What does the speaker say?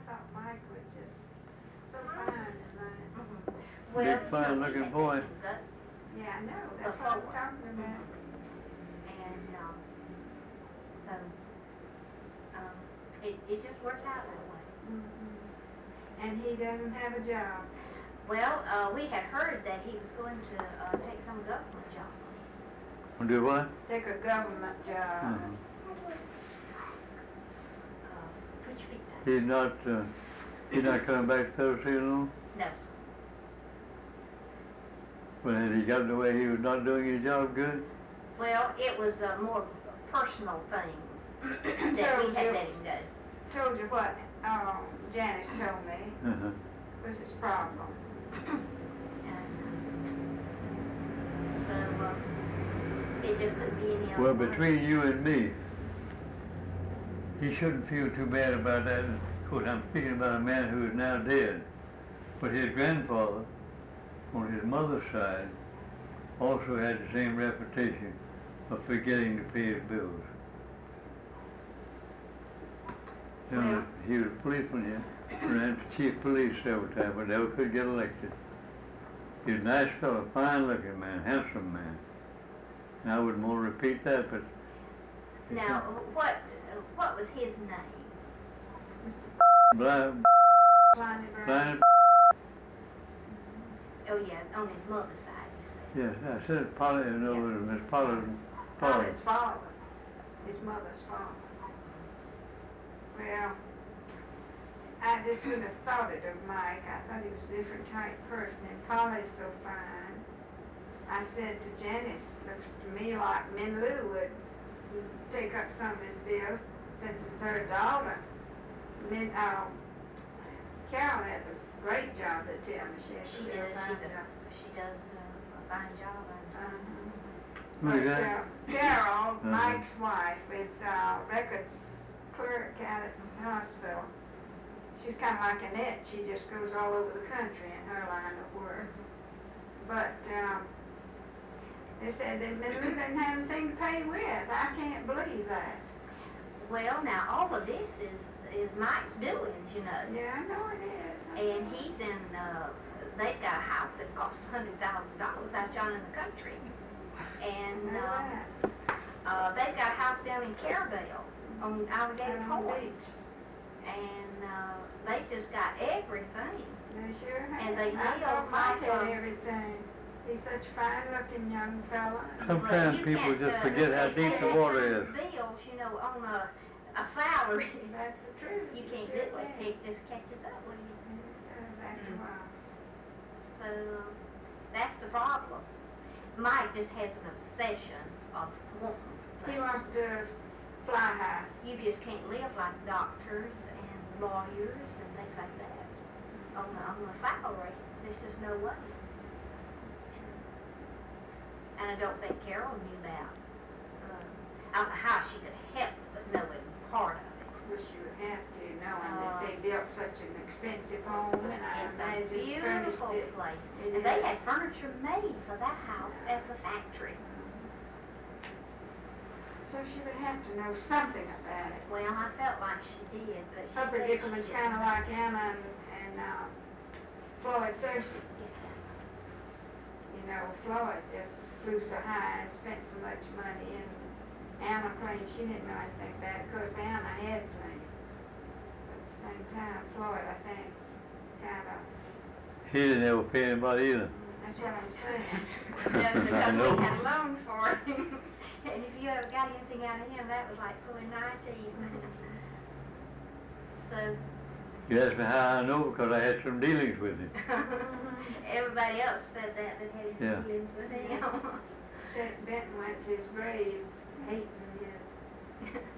thought Mike was just so fine tonight. Well, Big fine-looking boy. Yeah, I know, that's what I'm talking about. And, so, it just worked out that way. And he doesn't have a job. Well, we had heard that he was going to take some government job. Do what? Take a government job. Put your feet down. He's not coming back to Tennessee alone? No, sir. Well, had he gotten away he was not doing his job good? Well, it was more personal things that we had let him go. Told you what Janice told me was his problem. So, it just couldn't be any other Well, way. between you and me, he shouldn't feel too bad about that. Of course, I'm speaking about a man who is now dead. But his grandfather, on his mother's side, also had the same reputation of forgetting to pay his bills. You know, he was a policeman here, ran for chief of police several times, but never could get elected. He was a nice fellow, fine-looking man, handsome man. And I wouldn't want to repeat that, but... Now, what was his name? Blind. Oh, yeah, on his mother's side, you said. Yes, I said Polly, no, it was Miss Polly. His father. His mother's father. Well, I just wouldn't have thought it of Mike. I thought he was a different type person, and Polly's so fine. I said to Janice, looks to me like Min Lou would take up some of his bills since it's her daughter. Carol has a great job at Tell Michelle. She does a fine job, Who is that? Carol, Mike's wife, is records clerk out at the hospital. She's kind of like Annette. She just goes all over the country in her line of work. But they said that Lou didn't have anything to pay with. I can't believe that. Well, now, all of this is Mike's doings, you know. Yeah, I know it is. And he's in, they've got a house that cost $100,000 out down in the country. And they've got a house down in Carabel on Alligator Point. And they just got everything. They sure have. And they I live thought Mike like had everything. He's such a fine-looking young fella. Sometimes people just forget how deep the water is. Bills, you know, on a salary. That's the truth. You can't do it. It just catches up with you. After a while. So that's the problem. Mike just has an obsession of wanting things. He wants to fly high. You just can't live like doctors and lawyers and things like that on a salary. There's just no way. And I don't think Carol knew that. I don't know how she could help but knowing part of it. Well, she would have to, knowing that they built such an expensive home, and I It's a imagine beautiful furnished it. place. And they had furniture made for that house at the factory. So she would have to know something about it. Well, I felt like she did, but she Her said she predicamen's didn't. kind of like Anna and Floyd Cersei. You know, Floyd just flew so high and spent so much money, and Anna claimed she didn't know anything about it. Of course, Anna had plenty. But at the same time, Floyd, I think, kind of... He didn't ever pay anybody either. That's what I'm saying. That was I because know. we had a loan for him. And if you ever got anything out of him, that was like pulling 9 teeth. So... You asked me how I know because I had some dealings with him. Everybody else said that had his Yeah. dealings with him. Chet Benton went to his grave hating his